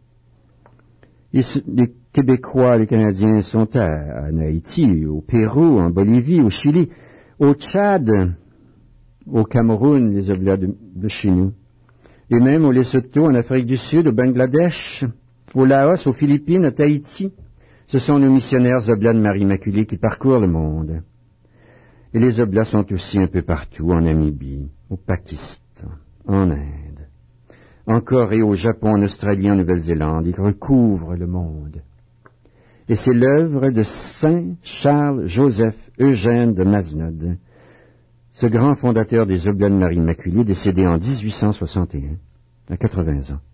Les Québécois, les Canadiens sont en Haïti, au Pérou, en Bolivie, au Chili, au Tchad, au Cameroun, les Oblats de chez nous, et même au Lesotho, en Afrique du Sud, au Bangladesh, au Laos, aux Philippines, à Tahiti. Ce sont nos missionnaires Oblats de Marie Immaculée qui parcourent le monde. Et les Oblats sont aussi un peu partout, en Namibie, au Pakistan, en Inde, en Corée, au Japon, en Australie, en Nouvelle-Zélande. Ils recouvrent le monde. Et c'est l'œuvre de Saint Charles-Joseph Eugène de Masnod, ce grand fondateur des Oblats de Marie Immaculée, décédé en 1861, à 80 ans.